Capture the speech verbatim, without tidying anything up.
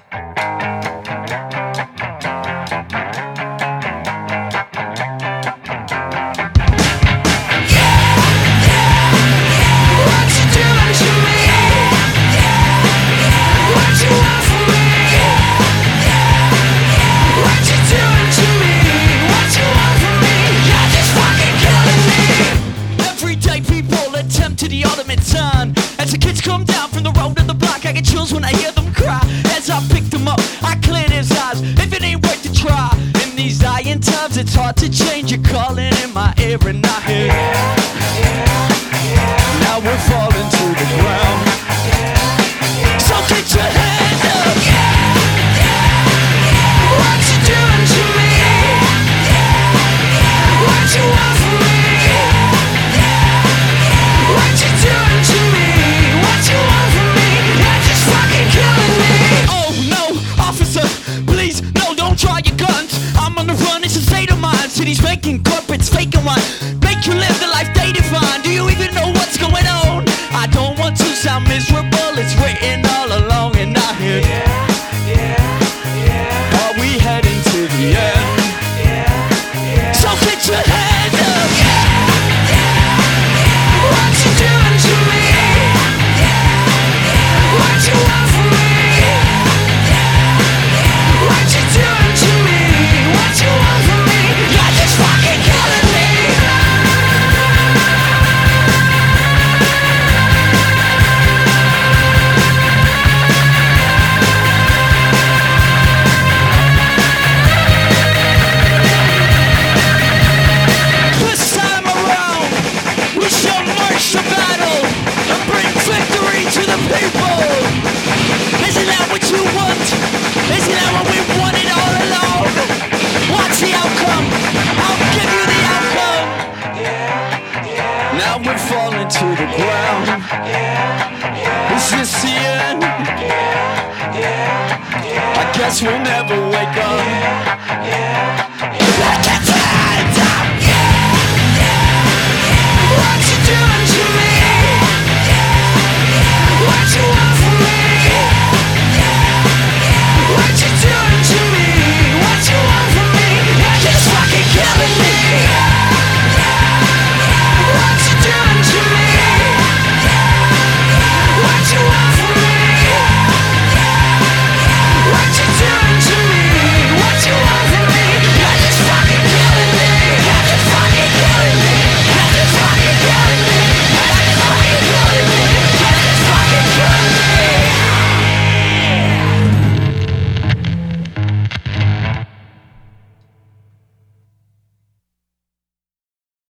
To the ultimate turn. As the kids come down from the road to the block, I get chills when I hear them cry. As I pick them up, I clear his eyes. If it ain't worth to try, in these dying times, it's hard to change. You're calling in my ear and I hear. Now we're falling to the ground. So get your hand up. What you doing to me? What you want from me? What you doing to me? What you want from me? You're just fucking killing me. Oh no, officer, please, no, don't try your guns. I'm on the run, it's a state of mind. Cities making corporates faking one. Make you live the life they define. Do you even know what's going on? I don't want to sound miserable. It's written all along and I hear. Yeah, yeah, yeah. Are we heading to the end? Yeah, yeah. So get your hand up. Yeah. What you doing to me? What you want from me? What you doing to me? What you want from me? You're just fucking killing me. This time around, we shall march to battle and bring victory to the people. Isn't that what you want? Isn't that what we wanted all along? What's the outcome? I'll give you the outcome. Now we're falling to the ground. Is this the end? I guess we'll never wake up.